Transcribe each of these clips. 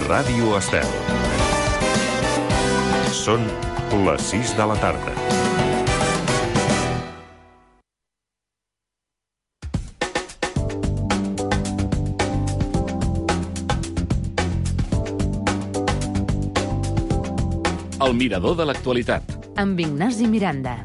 Ràdio Estel. Són les 6 de la tarda. El mirador de l'actualitat. Amb Ignasi Miranda.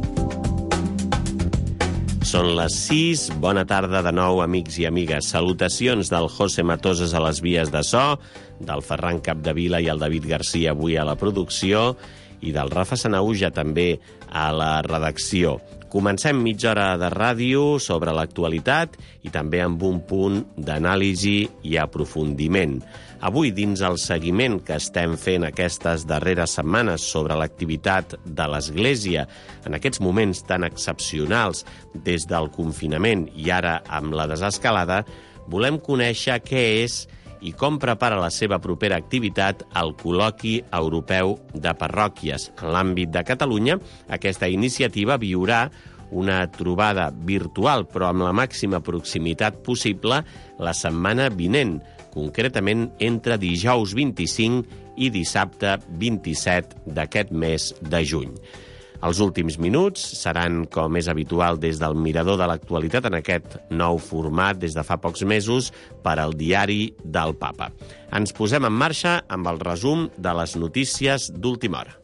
Són les 6. Bona tarda de nou, amics i amigues. Salutacions del José Matoses a les vies de so, del Ferran Capdevila i el David Garcia avui a la producció i del Rafa Sanauja també a la redacció. Comencem mitja hora de ràdio sobre l'actualitat i també amb un punt d'anàlisi i aprofundiment. Avui, dins el seguiment que estem fent aquestes darreres setmanes sobre l'activitat de l'Església, en aquests moments tan excepcionals des del confinament i ara amb la desescalada, volem conèixer què és i com prepara la seva propera activitat el Col·loqui Europeu de Parròquies. En l'àmbit de Catalunya, aquesta iniciativa viurà una trobada virtual, però amb la màxima proximitat possible, la setmana vinent, concretament entre dijous 25 i dissabte 27 d'aquest mes de juny. Els últims minuts seran, com és habitual, des del mirador de l'actualitat en aquest nou format des de fa pocs mesos per al Diari del Papa. Ens posem en marxa amb el resum de les notícies d'última hora.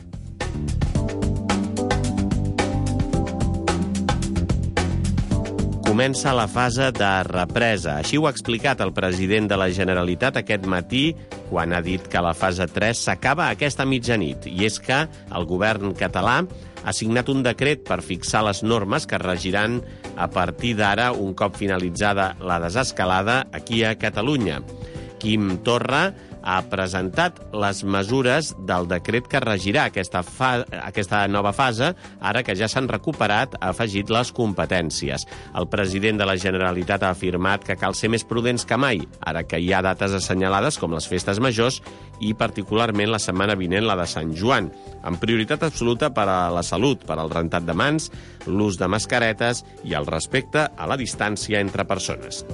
Comença la fase de represa. Així ho ha explicat el president de la Generalitat aquest matí, quan ha dit que la fase 3 s'acaba aquesta mitjanit. I és que el govern català ha signat un decret per fixar les normes que regiran a partir d'ara, un cop finalitzada la desescalada, aquí a Catalunya. Quim Torra ha presentat les mesures del decret que regirà aquesta nova fase, ara que ja s'han recuperat, ha afegit les competències. El president de la Generalitat ha afirmat que cal ser més prudents que mai, ara que hi ha dates assenyalades com les festes majors i particularment la setmana vinent, la de Sant Joan, amb prioritat absoluta per a la salut, per al rentat de mans, l'ús de mascaretes i el respecte a la distància entre persones.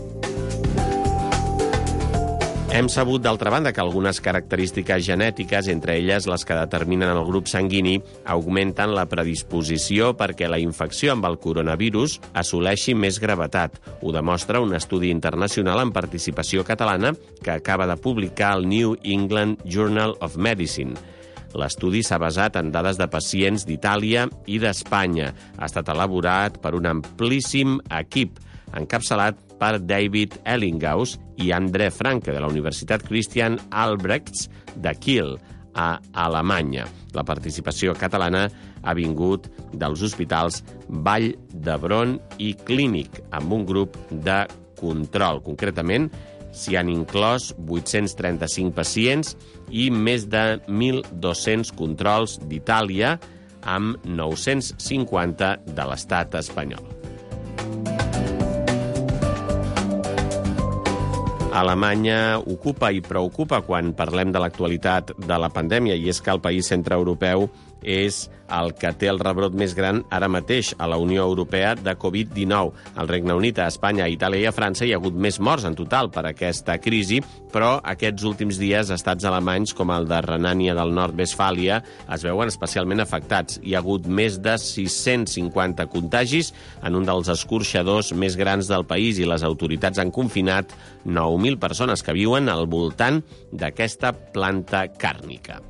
Hem sabut, d'altra banda, que algunes característiques genètiques, entre elles les que determinen el grup sanguini, augmenten la predisposició perquè la infecció amb el coronavirus assoleixi més gravetat. Ho demostra un estudi internacional amb participació catalana que acaba de publicar el New England Journal of Medicine. L'estudi s'ha basat en dades de pacients d'Itàlia i d'Espanya. Ha estat elaborat per un amplíssim equip, encapçalat per David Ellinghaus i André Franke, de la Universitat Christian Albrechts de Kiel, a Alemanya. La participació catalana ha vingut dels hospitals Vall d'Hebron i Clínic, amb un grup de control. Concretament, s'hi han inclòs 835 pacients i més de 1.200 controls d'Itàlia, amb 950 de l'estat espanyol. Alemanya ocupa i preocupa quan parlem de l'actualitat de la pandèmia, i és que el país centreeuropeu és el que té el rebrot més gran ara mateix a la Unió Europea de Covid-19. Al Regne Unit, a Espanya, a Itàlia i a França hi ha hagut més morts en total per aquesta crisi, però aquests últims dies estats alemanys com el de Renània del Nord-Westfàlia es veuen especialment afectats. Hi ha hagut més de 650 contagis en un dels escorxadors més grans del país i les autoritats han confinat 9.000 persones que viuen al voltant d'aquesta planta càrnica.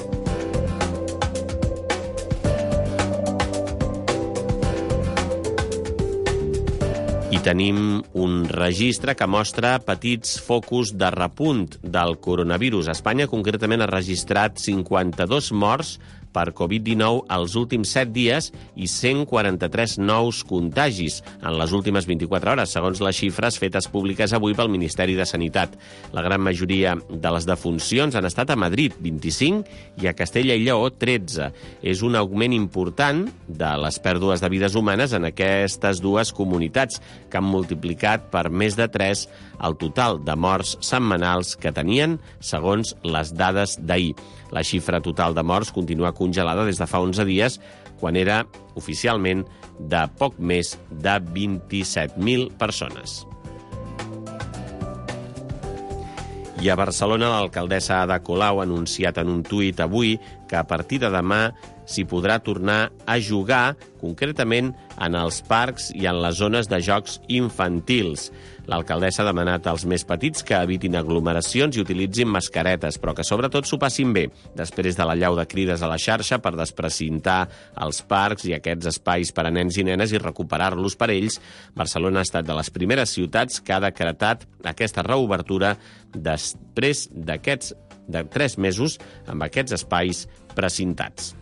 I tenim un registre que mostra petits focus de repunt del coronavirus. Espanya, concretament, ha registrat 52 morts per Covid-19 els últims 7 dies i 143 nous contagis en les últimes 24 hores, segons les xifres fetes públiques avui pel Ministeri de Sanitat. La gran majoria de les defuncions han estat a Madrid, 25, i a Castella i Lleó, 13. És un augment important de les pèrdues de vides humanes en aquestes dues comunitats, que han multiplicat per més de 3 el total de morts setmanals que tenien, segons les dades d'ahir. La xifra total de morts continua congelada des de fa 11 dies, quan era oficialment de poc més de 27.000 persones. I a Barcelona, l'alcaldessa Ada Colau ha anunciat en un tuit avui que a partir de demà s'hi podrà tornar a jugar, concretament en els parcs i en les zones de jocs infantils. L'alcaldessa ha demanat als més petits que evitin aglomeracions i utilitzin mascaretes, però que sobretot s'ho passin bé, després de l'allau de crides a la xarxa per desprecintar els parcs i aquests espais per a nens i nenes i recuperar-los per ells. Barcelona ha estat de les primeres ciutats que ha decretat aquesta reobertura després de 3 mesos amb aquests espais precintats.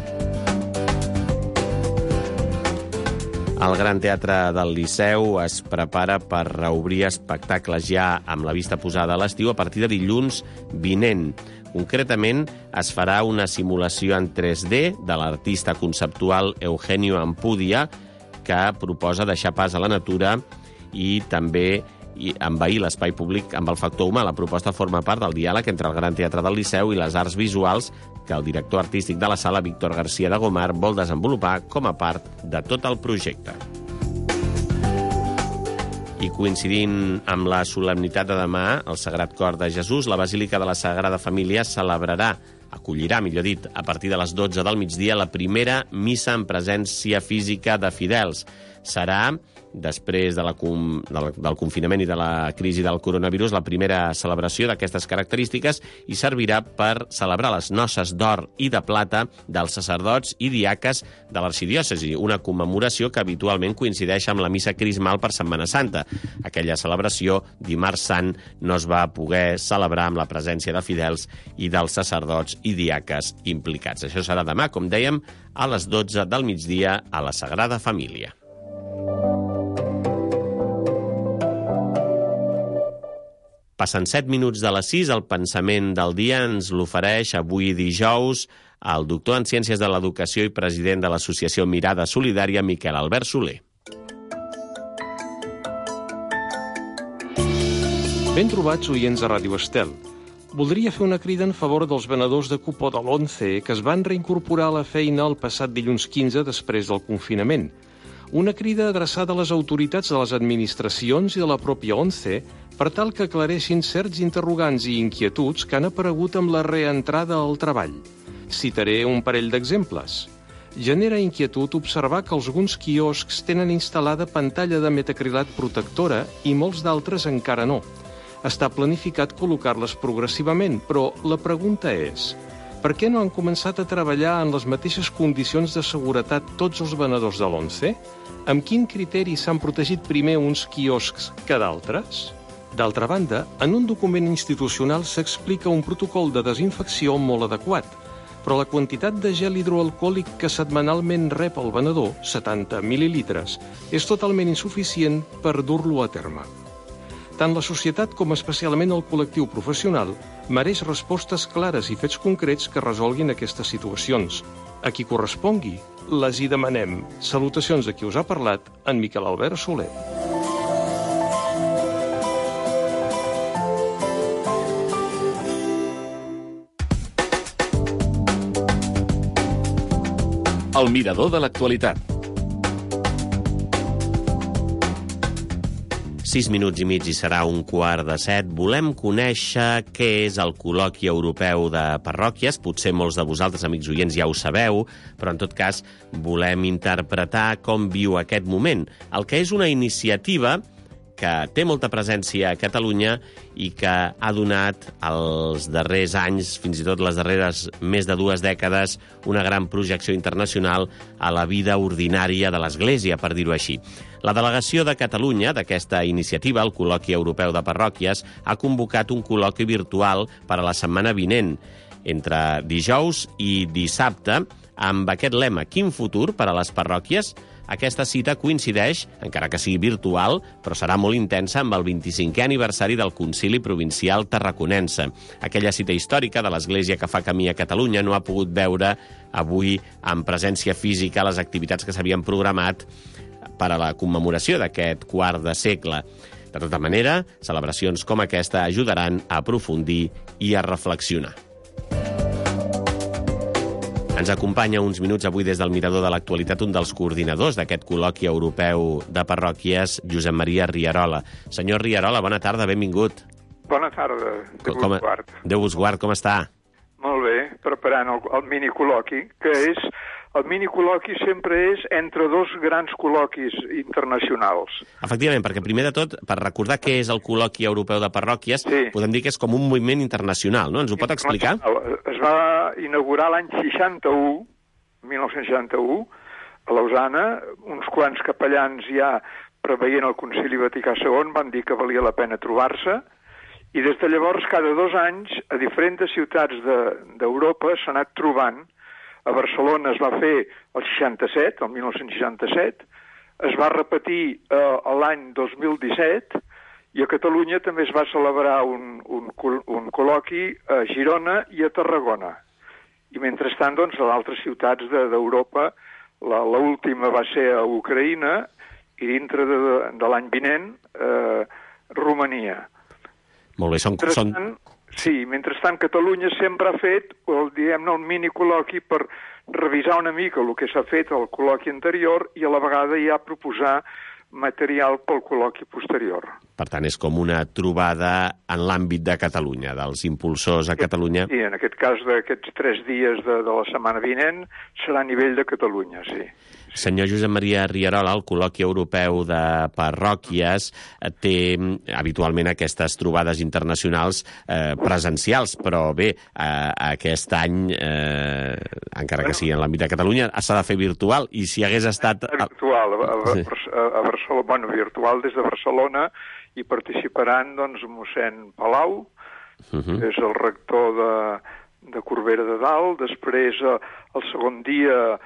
El Gran Teatre del Liceu es prepara per reobrir espectacles ja amb la vista posada a l'estiu a partir de dilluns vinent. Concretament, es farà una simulació en 3D de l'artista conceptual Eugenio Ampudia, que proposa deixar pas a la natura i també envair l'espai públic amb el factor humà. La proposta forma part del diàleg entre el Gran Teatre del Liceu i les arts visuals que el director artístic de la sala, Víctor García de Gomar, vol desenvolupar com a part de tot el projecte. I coincidint amb la solemnitat de demà, el Sagrat Cor de Jesús, la Basílica de la Sagrada Família acollirà, millor dit, a partir de les 12 del migdia, la primera missa en presència física de fidels. Serà, després del confinament i de la crisi del coronavirus, la primera celebració d'aquestes característiques i servirà per celebrar les noces d'or i de plata dels sacerdots i diaques de l'arxidiòcesi, una commemoració que habitualment coincideix amb la missa crismal per Setmana Santa. Aquella celebració, dimarts sant, no es va poder celebrar amb la presència de fidels i dels sacerdots i diaques implicats. Això serà demà, com dèiem, a les 12 del migdia a la Sagrada Família. Passen 7 minuts de les 6, el pensament del dia ens l'ofereix avui dijous el doctor en Ciències de l'Educació i president de l'associació Mirada Solidària, Miquel Albert Soler. Ben trobats, oients de Ràdio Estel. Voldria fer una crida en favor dels venedors de cupó de l'11 que es van reincorporar a la feina el passat dilluns 15 després del confinament. Una crida adreçada a les autoritats de les administracions i de la pròpia 11 per tal que aclareixin certs interrogants i inquietuds que han aparegut amb la reentrada al treball. Citaré un parell d'exemples. Genera inquietud observar que alguns quioscs tenen instal·lada pantalla de metacrilat protectora i molts d'altres encara no. Està planificat col·locar-les progressivament, però la pregunta és: per què no han començat a treballar en les mateixes condicions de seguretat tots els venedors de l'11? Amb quin criteri s'han protegit primer uns quioscs que d'altres? D'altra banda, en un document institucional s'explica un protocol de desinfecció molt adequat, però la quantitat de gel hidroalcohòlic que setmanalment rep el venedor, 70 mil·lilitres, és totalment insuficient per dur-lo a terme. Tant la societat com especialment el col·lectiu professional mereix respostes clares i fets concrets que resolguin aquestes situacions. A qui correspongui, les hi demanem. Salutacions de qui us ha parlat, en Miquel Albert Soler. El mirador de l'actualitat. 6 minuts i mig i serà 6:15. Volem conèixer què és el col·loqui europeu de parròquies. Potser molts de vosaltres, amics oients, ja ho sabeu, però en tot cas volem interpretar com viu aquest moment. El que és una iniciativa que té molta presència a Catalunya i que ha donat els darrers anys, fins i tot les darreres més de 2 dècades, una gran projecció internacional a la vida ordinària de l'Església, per dir-ho així. La delegació de Catalunya d'aquesta iniciativa, el Col·loqui Europeu de Parròquies, ha convocat un col·loqui virtual per a la setmana vinent, entre dijous i dissabte, amb aquest lema: quin futur per a les parròquies? Aquesta cita coincideix, encara que sigui virtual, però serà molt intensa, amb el 25è aniversari del Concili Provincial Tarraconense. Aquella cita històrica de l'Església que fa camí a Catalunya no ha pogut veure avui en presència física les activitats que s'havien programat per a la commemoració d'aquest quart de segle. De tota manera, celebracions com aquesta ajudaran a aprofundir i a reflexionar. Ens acompanya uns minuts avui des del Mirador de l'Actualitat un dels coordinadors d'aquest col·loqui europeu de parròquies, Josep Maria Rierola. Senyor Rierola, bona tarda, benvingut. Bona tarda, Déu us guard. Déu us guard, com està? Molt bé, preparant el minicol·loqui, que és... El minicol·loqui sempre és entre dos grans col·loquis internacionals. Efectivament, perquè primer de tot, per recordar què és el col·loqui europeu de parròquies, podem dir que és com un moviment internacional, no? Ens ho pot explicar? Es va inaugurar l'any 1961, a Lausana. Uns quants capellans ja preveient el Concili Vaticà II van dir que valia la pena trobar-se, i des de llavors, cada 2 anys, a diferents ciutats d'Europa s'ha anat trobant. A Barcelona es va fer el 67, el 1967, es va repetir l'any 2017, i a Catalunya també es va celebrar un col·loqui a Girona i a Tarragona. I mentrestant, doncs, a altres ciutats d'Europa, l'última va ser a Ucraïna, i dintre de l'any vinent, Romania. Molt bé, Sí, mentrestant, Catalunya sempre ha fet, diguem-ne, el minicol·loqui per revisar una mica el que s'ha fet al col·loqui anterior i a la vegada ja proposar material pel col·loqui posterior. Per tant, és com una trobada en l'àmbit de Catalunya, dels impulsors a Catalunya. Sí, en aquest cas d'aquests 3 dies de la setmana vinent serà a nivell de Catalunya, sí. Senyor Josep Maria Rierola, el col·loqui europeu de parròquies té habitualment aquestes trobades internacionals presencials, però bé, aquest any, encara que sigui en l'àmbit de Catalunya, s'ha de fer virtual, i si hagués estat... Virtual, a Barcelona, bueno, virtual des de Barcelona, i participaran, doncs, mossèn Palau, que és el rector de Corbera de Dalt, després el segon dia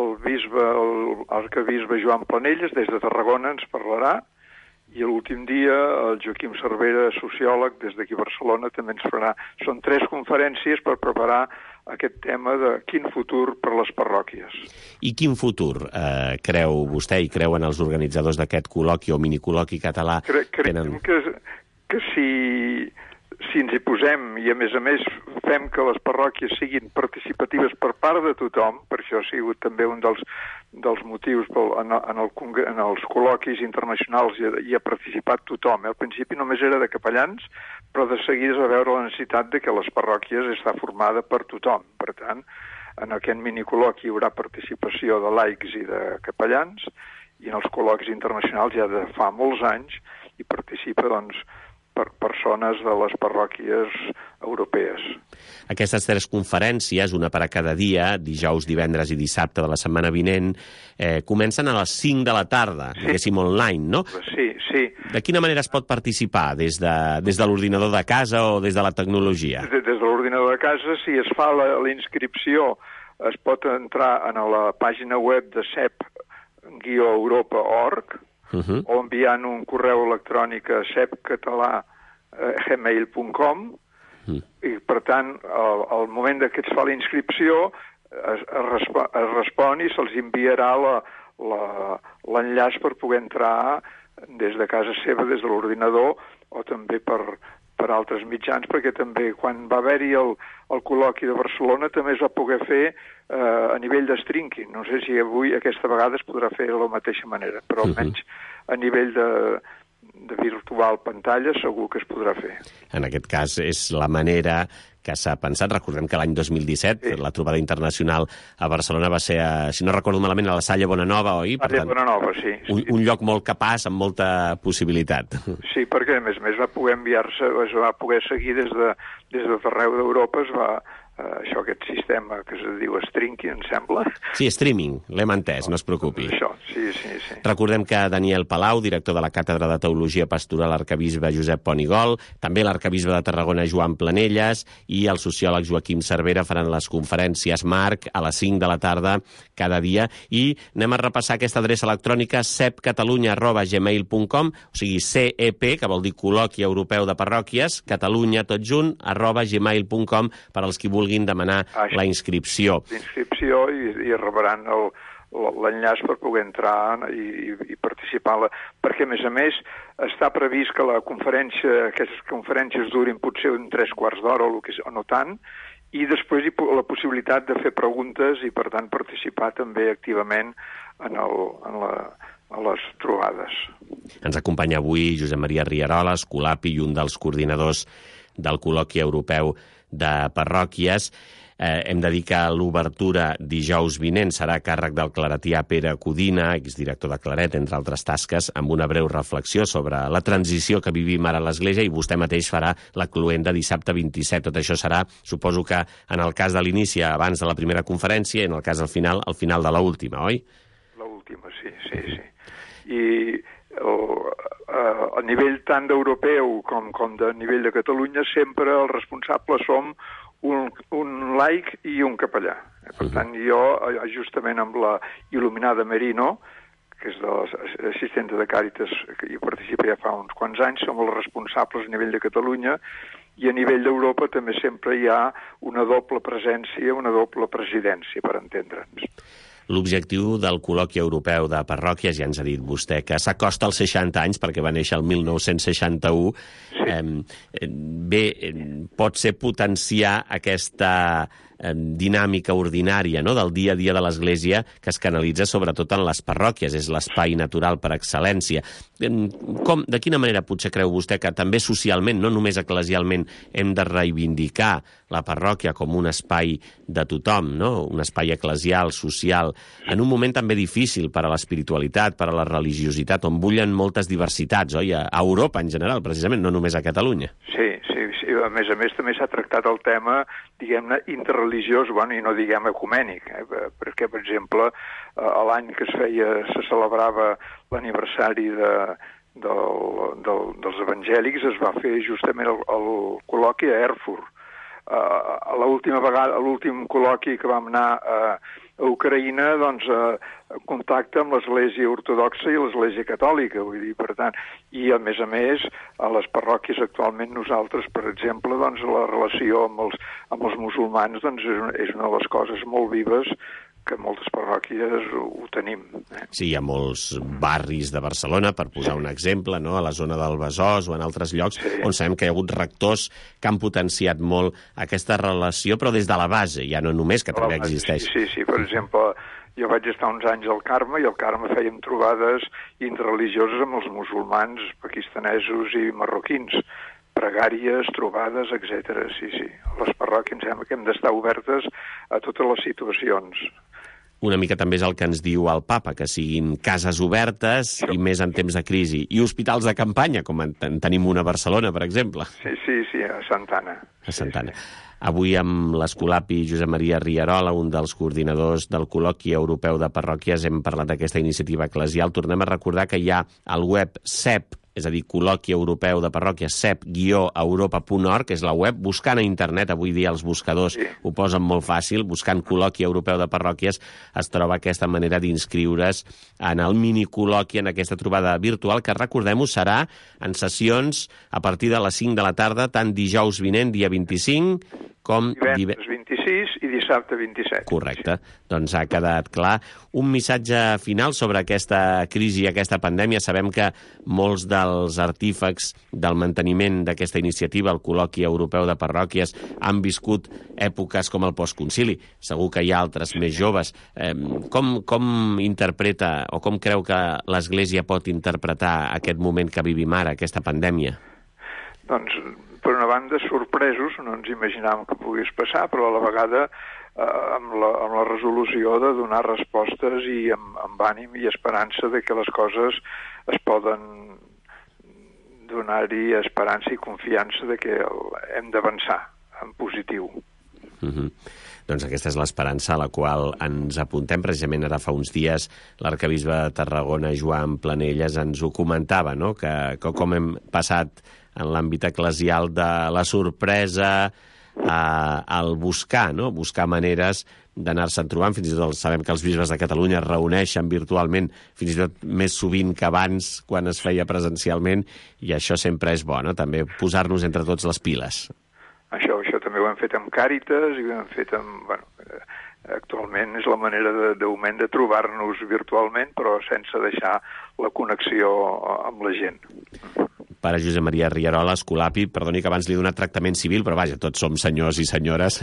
l'arquebisbe Joan Planelles des de Tarragona ens parlarà, i l'últim dia el Joaquim Cervera, sociòleg des d'aquí a Barcelona, també ens farà. Són 3 conferències per preparar aquest tema de quin futur per les parròquies. I quin futur creu vostè i creuen els organitzadors d'aquest col·loqui o minicol·loqui català? Creiem que si ens hi posem i, a més, fem que les parròquies siguin participatives per part de tothom, per això ha sigut també un dels motius en els col·loquis internacionals hi ha participat tothom. Al principi només era de capellans, però de seguida es va veure la necessitat de que les parròquies està formada per tothom. Per tant, en aquest minicol·loqui hi haurà participació de laics i de capellans, i en els col·loquis internacionals ja de fa molts anys hi participa, doncs, per persones de les parròquies europees. Aquestes 3 conferències, una per a cada dia, dijous, divendres i dissabte de la setmana vinent, comencen a les 5 de la tarda, diguéssim online, no? Sí. De quina manera es pot participar? Des de l'ordinador de casa o des de la tecnologia? Des de l'ordinador de casa, si es fa la inscripció, es pot entrar a la pàgina web de sep-europa.org, o enviant un correu electrònic a sepcatalà@gmail.com, i per tant al moment que es fa la inscripció es respon i se'ls enviarà l'enllaç per poder entrar des de casa seva, des de l'ordinador, o també per altres mitjans, perquè també quan va haver-hi el col·loqui de Barcelona també es va poder fer a nivell de streaming. No sé si avui, aquesta vegada, es podrà fer de la mateixa manera, però almenys a nivell de virtual pantalla segur que es podrà fer. En aquest cas és la manera que s'ha pensat. Recordem que l'any 2017 la trobada internacional a Barcelona va ser, si no recordo malament, a la Salla Bonanova, oi? Salla Bonanova, sí. Un lloc molt capaç, amb molta possibilitat. Sí, perquè a més va poder enviar-se, es va poder seguir des de arreu d'Europa, aquest sistema que es diu streaming, em sembla. Sí, streaming, l'hem entès, no es preocupi. Això, sí. Recordem que Daniel Palau, director de la Càtedra de Teologia Pastoral, l'arquebisbe Josep Ponigol, també l'arquebisbe de Tarragona, Joan Planelles, i el sociòleg Joaquim Cervera faran les conferències Marc a les 5 de la tarda cada dia, i anem a repassar aquesta adreça electrònica sepcatalunya@gmail.com, o sigui, CEP, que vol dir Col·loqui Europeu de Parròquies, Catalunya tot junt, @gmail.com, per als qui vulguin demanar la inscripció. L'inscripció, i rebran l'enllaç per poder entrar i participar, perquè a més està previst que aquestes conferències durin potser 3/4 d'hora o no tant, i després la possibilitat de fer preguntes i per tant participar també activament en a les trobades. Ens acompanya avui Josep Maria Rierola, escolapi i un dels coordinadors del col·loqui europeu de parròquies. Hem de dir que l'obertura dijous vinent serà a càrrec del claretià Pere Codina, exdirector de Claret, entre altres tasques, amb una breu reflexió sobre la transició que vivim ara a l'Església, i vostè mateix farà la cloenda dissabte 27. Tot això serà, suposo que en el cas de l'inici, abans de la primera conferència, i en el cas al final de l'última, oi? L'última, sí. I a nivell tant d'europeu com de nivell de Catalunya, sempre els responsables som un laic i un capellà. Per tant, jo, justament amb la Il·luminada Merino, que és l'assistenta de Càritas, que hi participa ja fa uns quants anys, som els responsables a nivell de Catalunya, i a nivell d'Europa també sempre hi ha una doble presència, una doble presidència, per entendre'ns. L'objectiu del col·loqui europeu de parròquies, ja ens ha dit vostè, que s'acosta als 60 anys, perquè va néixer el 1961. Sí. Pot ser potenciar aquesta dinàmica ordinària, no?, del dia a dia de l'Església, que es canalitza sobretot en les parròquies, és l'espai natural per excel·lència. De quina manera potser creu vostè que també socialment, no només eclesialment, hem de reivindicar la parròquia com un espai de tothom, no?, un espai eclesial, social, en un moment també difícil per a l'espiritualitat, per a la religiositat, on bullen moltes diversitats, oi? A Europa en general, precisament, no només a Catalunya. Sí. A més també s'ha tractat el tema, diguem-ne, interreligiós, i no diguem ecumènic, perquè, per exemple, l'any que se celebrava l'aniversari dels evangèlics es va fer justament el col·loqui a Erfurt. L'últim col·loqui que vam anar a Ucraïna, doncs, contacte amb l'Església Ortodoxa i l'Església Catòlica, vull dir, per tant, i a més, a les parròquies actualment nosaltres, per exemple, doncs, la relació amb els musulmans, doncs, és una de les coses molt vives que moltes parròquies ho tenim. Sí, hi ha molts barris de Barcelona, per posar un exemple, no?, a la zona del Besòs o en altres llocs, sí, on sabem que hi ha hagut rectors que han potenciat molt aquesta relació, però des de la base, ja no només, que també existeix. Sí, per exemple, jo vaig estar uns anys al Carme, i al Carme fèiem trobades interreligioses amb els musulmans, pakistanesos i marroquins, pregàries, trobades, etc. Sí. Les parròquies em sembla que hem d'estar obertes a totes les situacions. Una mica també és el que ens diu el papa, que siguin cases obertes i més en temps de crisi. I hospitals de campanya, com en tenim una a Barcelona, per exemple. Sí, a Santana. A Santana. Avui amb l'escolapi Josep Maria Rierola, un dels coordinadors del col·loqui europeu de parròquies, hem parlat d'aquesta iniciativa eclesial. Tornem a recordar que hi ha al web CEP, és a dir, col·loqui europeu de parròquies, cep-europa.org, que és la web. Buscant a internet, avui dia els buscadors ho posen molt fàcil, buscant col·loqui europeu de parròquies, es troba aquesta manera d'inscriure's en el mini-col·loqui, en aquesta trobada virtual, que, recordem-ho, serà en sessions a partir de les 5 de la tarda, tant dijous vinent, dia 25, com divendres 26 i dissabte 27. Correcte. Doncs ha quedat clar. Un missatge final sobre aquesta crisi i aquesta pandèmia. Sabem que molts dels artífecs del manteniment d'aquesta iniciativa, el col·loqui europeu de parròquies, han viscut èpoques com el postconcili. Segur que hi ha altres més joves. Com interpreta o com creu que l'Església pot interpretar aquest moment que vivim ara, aquesta pandèmia? Doncs, per una banda, sorpresos, no ens imaginàvem que pogués passar, però a la vegada amb la resolució de donar respostes i amb ànim i esperança de que les coses es poden donar-hi esperança i confiança de que hem d'avançar en positiu. Doncs aquesta és l'esperança a la qual ens apuntem. Precisament ara fa uns dies l'arquebisbe de Tarragona, Joan Planelles, ens ho comentava, no?, que com hem passat en l'àmbit eclesial de la sorpresa al buscar, no?, buscar maneres d'anar-se'n trobant. Fins i tot sabem que els bisbes de Catalunya es reuneixen virtualment, fins i tot més sovint que abans, quan es feia presencialment, i això sempre és bo, no?, també posar-nos entre tots les piles. Això també ho hem fet amb Càritas i ho hem fet amb... Actualment és la manera de moment de trobar-nos virtualment, però sense deixar la connexió amb la gent. pare Josep Maria Rierola, escolapi, perdoni que abans li he donat tractament civil, però vaja, tots som senyors i senyores,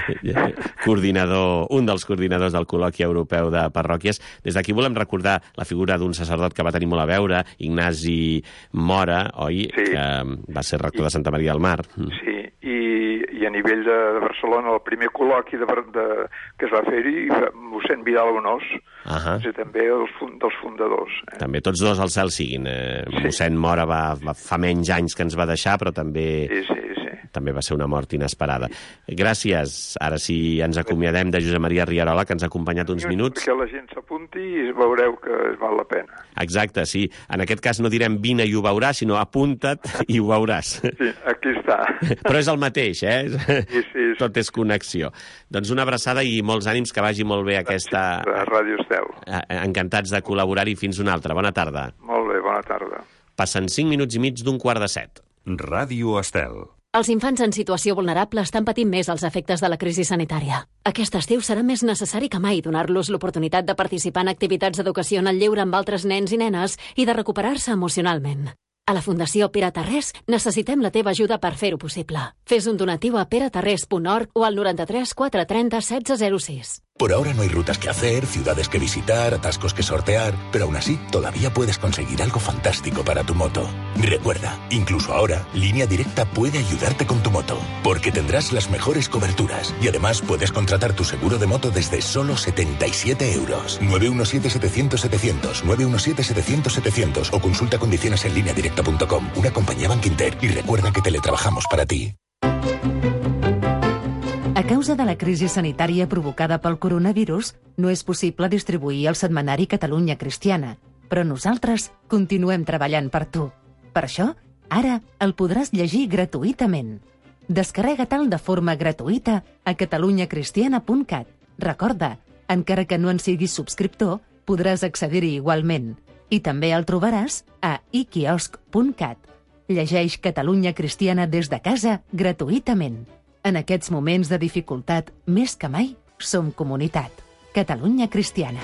un dels coordinadors del col·loqui europeu de parròquies. Des d'aquí volem recordar la figura d'un sacerdot que va tenir molt a veure, Ignasi Mora, oi? Sí. Que va ser rector de Santa Maria del Mar. Sí, i a nivell de Barcelona, el primer col·loqui que es va fer-hi, mossèn Vidal Bonós, és també dels fundadors. També tots dos al cel siguin. Mossèn Mora fa menys anys que ens va deixar, però també... També va ser una mort inesperada. Gràcies. Ara sí ens acomiadem de Josep Maria Rierola, que ens ha acompanyat uns minuts. Perquè la gent s'apunti i veureu que val la pena. Exacte, sí. En aquest cas no direm vine i ho veuràs, sinó apunta't i ho veuràs. Sí, aquí està. Però és el mateix, Sí. Tot és connexió. Doncs una abraçada i molts ànims, que vagi molt bé aquesta... Ràdio Estel. Encantats de col·laborar-hi. Fins una altra. Bona tarda. Molt bé, bona tarda. Passen 5 minuts i mig d'15:45. Ràdio Estel. Els infants en situació vulnerable estan patint més els efectes de la crisi sanitària. Aquest estiu serà més necessari que mai donar-los l'oportunitat de participar en activitats d'educació en el lleure amb altres nens i nenes i de recuperar-se emocionalment. A la Fundació Pere Tarrés necessitem la teva ajuda per fer-ho possible. Fes un donatiu a peretarrés.org o al 93 430 1606. Por ahora no hay rutas que hacer, ciudades que visitar, atascos que sortear, pero aún así todavía puedes conseguir algo fantástico para tu moto. Recuerda, incluso ahora, Línea Directa puede ayudarte con tu moto, porque tendrás las mejores coberturas y además puedes contratar tu seguro de moto desde solo 77 euros. 917-700-700, 917-700-700 o consulta condiciones en lineadirecta.com, una compañía Bankinter, y recuerda que teletrabajamos para ti. A causa de la crisi sanitària provocada pel coronavirus, no és possible distribuir el setmanari Catalunya Cristiana, però nosaltres continuem treballant per tu. Per això, ara el podràs llegir gratuïtament. Descarrega-te'l de forma gratuïta a catalunyacristiana.cat. Recorda, encara que no en siguis subscriptor, podràs accedir-hi igualment. I també el trobaràs a iquiosc.cat. Llegeix Catalunya Cristiana des de casa gratuïtament. En aquests moments de dificultat, més que mai, som comunitat. Catalunya Cristiana.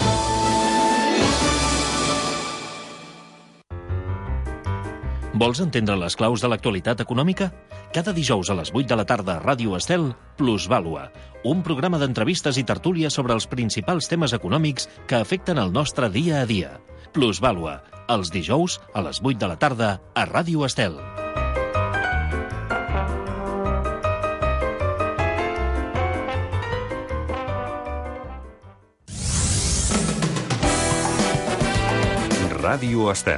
Vols entendre les claus de l'actualitat econòmica? Cada dijous a les 8 de la tarda a Ràdio Estel, Plusvàlua, un programa d'entrevistes i tertúlies sobre els principals temes econòmics que afecten el nostre dia a dia. Plusvàlua, els dijous a les 8 de la tarda a Ràdio Estel. Ràdio Estel.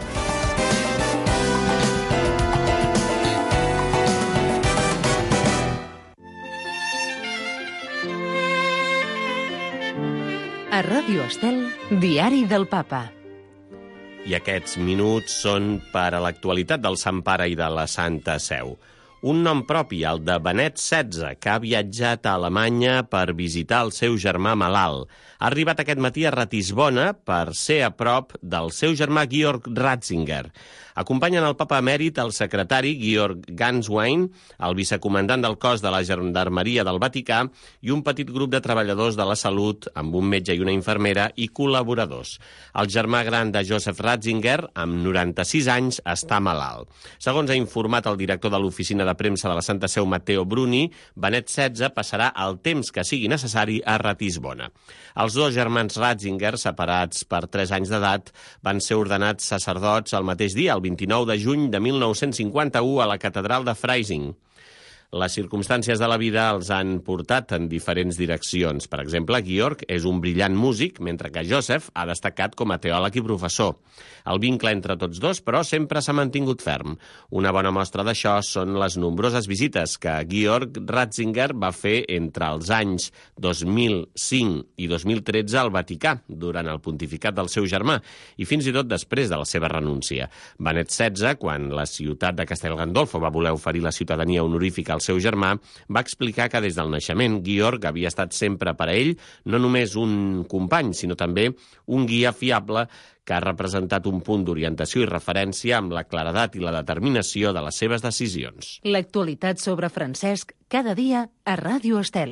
A Ràdio Estel, Diari del Papa. I aquests minuts són per a l'actualitat del Sant Pare i de la Santa Seu. Un nom propi, el de Benet XVI, que ha viatjat a Alemanya per visitar el seu germà malalt. Ha arribat aquest matí a Ratisbona per ser a prop del seu germà Georg Ratzinger. Acompanyen el papa emèrit el secretari Georg Ganswein, el vicecomandant del cos de la Gendarmeria del Vaticà i un petit grup de treballadors de la salut amb un metge i una infermera i col·laboradors. El germà gran de Joseph Ratzinger, amb 96 anys, està malalt. Segons ha informat el director de l'oficina de premsa de la Santa Seu, Matteo Bruni, Benet XVI passarà el temps que sigui necessari a Ratisbona. Els dos germans Ratzinger, separats per 3 anys d'edat, van ser ordenats sacerdots el mateix dia, el 29 de juny de 1951, a la catedral de Freising. Les circumstàncies de la vida els han portat en diferents direccions. Per exemple, Georg és un brillant músic, mentre que Joseph ha destacat com a teòleg i professor. El vincle entre tots dos, però, sempre s'ha mantingut ferm. Una bona mostra d'això són les nombroses visites que Georg Ratzinger va fer entre els anys 2005 i 2013 al Vaticà, durant el pontificat del seu germà, i fins i tot després de la seva renúncia. Benet XVI, quan la ciutat de Castel Gandolfo va voler oferir la ciutadania honorífica al seu germà, va explicar que des del naixement Georg havia estat sempre per a ell no només un company, sinó també un guia fiable que ha representat un punt d'orientació i referència amb la claredat i la determinació de les seves decisions. L'actualitat sobre Francesc cada dia a Ràdio Estel.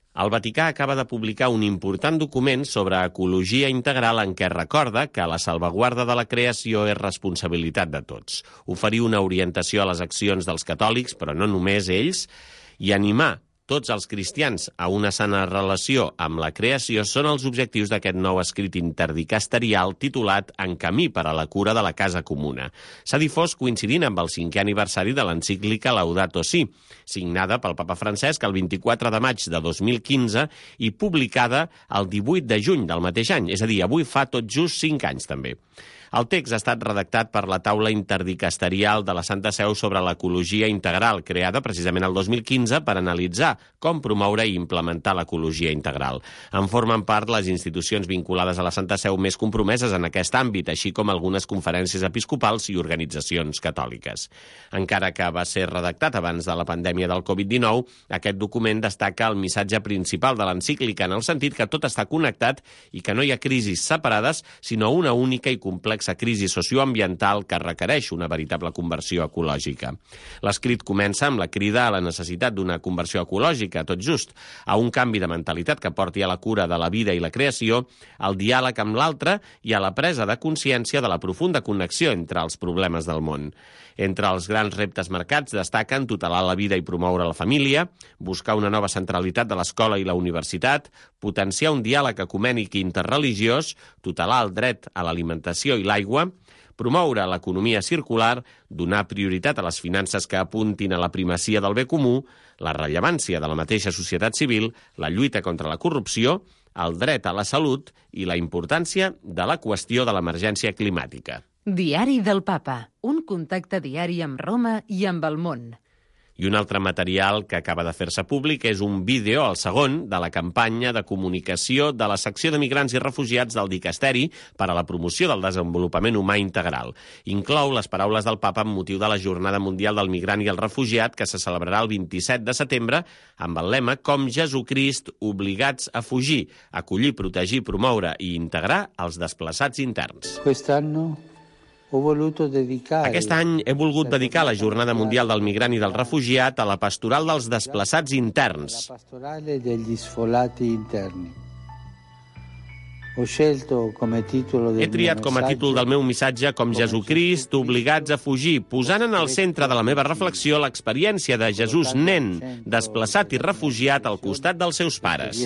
El Vaticà acaba de publicar un important document sobre ecologia integral en què recorda que la salvaguarda de la creació és responsabilitat de tots. Oferir una orientació a les accions dels catòlics, però no només ells, i animar tots els cristians a una sana relació amb la creació són els objectius d'aquest nou escrit interdicasterial titulat En camí per a la cura de la casa comuna. S'ha difós coincidint amb el 5è aniversari de l'encíclica Laudato Si, signada pel papa Francesc el 24 de maig de 2015 i publicada el 18 de juny del mateix any, és a dir, avui fa tot just 5 anys també. El text ha estat redactat per la taula interdicasterial de la Santa Seu sobre l'ecologia integral, creada precisament el 2015 per analitzar com promoure i implementar l'ecologia integral. En formen part les institucions vinculades a la Santa Seu més compromeses en aquest àmbit, així com algunes conferències episcopals i organitzacions catòliques. Encara que va ser redactat abans de la pandèmia del Covid-19, aquest document destaca el missatge principal de l'encíclica en el sentit que tot està connectat i que no hi ha crisis separades, sinó una única i complexa crisi socioambiental que requereix una veritable conversió ecològica. L'escrit comença amb la crida a la necessitat d'una conversió ecològica, tot just, a un canvi de mentalitat que porti a la cura de la vida i la creació, al diàleg amb l'altre i a la presa de consciència de la profunda connexió entre els problemes del món. Entre els grans reptes marcats destaquen tutelar la vida i promoure la família, buscar una nova centralitat de l'escola i la universitat, potenciar un diàleg ecumènic i interreligiós, tutelar el dret a l'alimentació i l'aigua, promoure l'economia circular, donar prioritat a les finances que apuntin a la primacia del bé comú, la rellevància de la mateixa societat civil, la lluita contra la corrupció, el dret a la salut i la importància de la qüestió de l'emergència climàtica. Diari del Papa, un contacte diari amb Roma i amb el món. I un altre material que acaba de fer-se públic és un vídeo, el segon, de la campanya de comunicació de la secció de migrants i refugiats del Dicasteri per a la promoció del desenvolupament humà integral. Inclou les paraules del papa amb motiu de la Jornada Mundial del Migrant i el Refugiat, que se celebrarà el 27 de setembre, amb el lema Com Jesucrist obligats a fugir, acollir, protegir, promoure i integrar els desplaçats interns. Aquest any he volgut dedicar la Jornada Mundial del Migrant i del Refugiat a la pastoral dels desplaçats interns. He triat com a títol del meu missatge Com Jesucrist obligats a fugir, posant en el centre de la meva reflexió l'experiència de Jesús nen, desplaçat i refugiat al costat dels seus pares.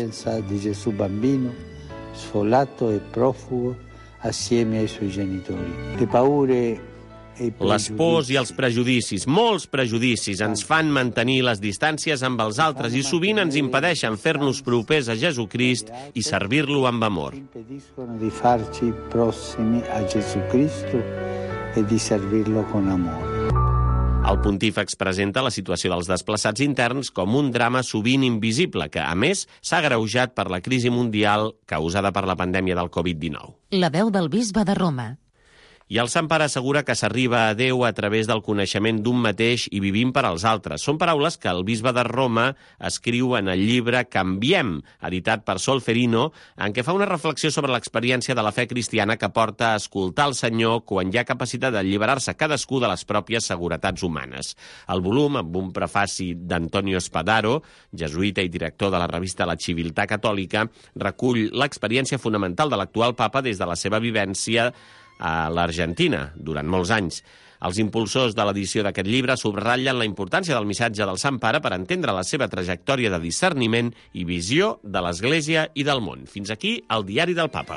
assieme ai suoi genitori. Les pors i els prejudicis, molts prejudicis, ens fan mantenir les distàncies amb els altres i sovint ens impedeixen fer-nos propers a Jesucrist i servir-lo amb amor. Impediscono di farci prossimi a Jesucristo e di servirlo con amore. El pontífex presenta la situació dels desplaçats interns com un drama sovint invisible que, a més, s'ha agreujat per la crisi mundial causada per la pandèmia del Covid-19. La veu del bisbe de Roma. I el Sant Pare assegura que s'arriba a Déu a través del coneixement d'un mateix i vivim per als altres. Són paraules que el bisbe de Roma escriu en el llibre Canviem, editat per Solferino, en què fa una reflexió sobre l'experiència de la fe cristiana que porta a escoltar el Senyor quan hi ha capacitat d'alliberar-se cadascú de les pròpies seguretats humanes. El volum, amb un prefaci d'Antonio Spadaro, jesuïta i director de la revista La Civiltà Catòlica, recull l'experiència fonamental de l'actual papa des de la seva vivència a l'Argentina durant molts anys. Els impulsors de l'edició d'aquest llibre subratllen la importància del missatge del Sant Pare per entendre la seva trajectòria de discerniment i visió de l'Església i del món. Fins aquí el Diari del Papa.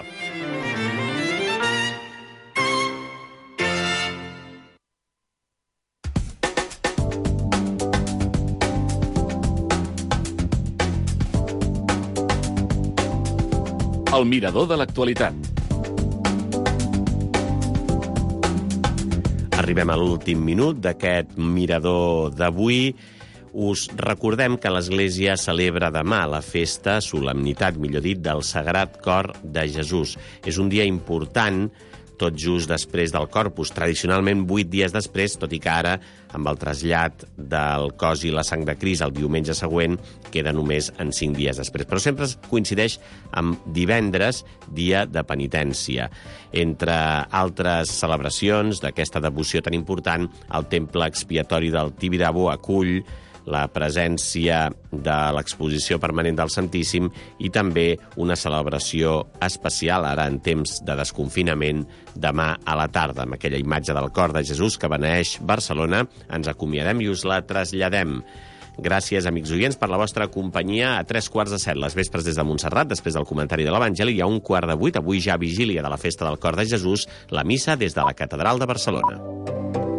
El mirador de l'actualitat. Arribem a l'últim minut d'aquest mirador d'avui. Us recordem que l'Església celebra demà la festa, solemnitat, millor dit, del Sagrat Cor de Jesús. És un dia important, tot just després del Corpus, tradicionalment 8 dies després, tot i que ara, amb el trasllat del cos i la sang de Crist el diumenge següent, queda només en 5 dies després. Però sempre coincideix amb divendres, dia de penitència. Entre altres celebracions d'aquesta devoció tan important, el temple expiatori del Tibidabo acull la presència de l'exposició permanent del Santíssim i també una celebració especial, ara en temps de desconfinament, demà a la tarda, amb aquella imatge del cor de Jesús que beneeix Barcelona. Ens acomiadem i us la traslladem. Gràcies, amics oients, per la vostra companyia. A 7:15 les vespres des de Montserrat, després del comentari de l'Evangeli, i a 7:15, avui ja vigília de la festa del Cor de Jesús, la missa des de la Catedral de Barcelona.